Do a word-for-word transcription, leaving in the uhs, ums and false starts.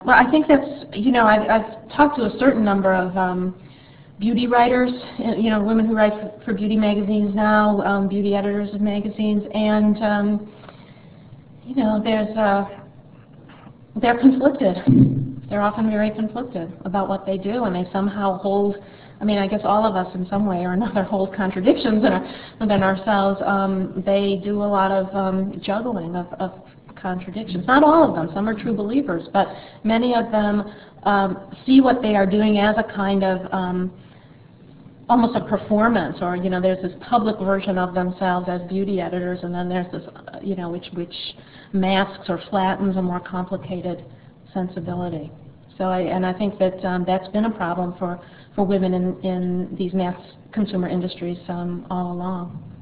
Well, I think that's, you know, I've, I've talked to a certain number of um, beauty writers, you know, women who write for, for beauty magazines now, um, beauty editors of magazines, and, um, you know, there's, uh, they're conflicted. They're often very conflicted about what they do, and they somehow hold, I mean, I guess all of us in some way or another hold contradictions in our, within ourselves. Um, they do a lot of um, juggling of, of contradictions. Not all of them. Some are true believers, but many of them um, see what they are doing as a kind of um, almost a performance, or, you know, there's this public version of themselves as beauty editors, and then there's this, uh, you know, which which masks or flattens a more complicated sensibility. So, I, and I think that um, that's been a problem for for women in in these mass consumer industries um, all along.